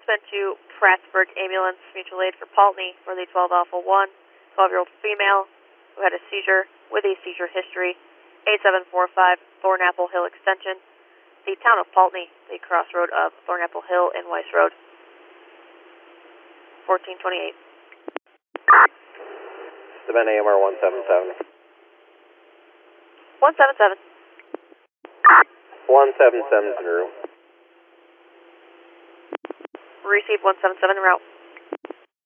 sent to Prattsburg Ambulance Mutual Aid for Paltney for the 12 Alpha 1, 12-year-old female who had a seizure with a seizure history, 8745 Thornapple Hill Extension, the town of Paltney, the crossroad of Thornapple Hill and Weiss Road. 1428. Demand AMR 177. 177. 1770. Receive 177 en route.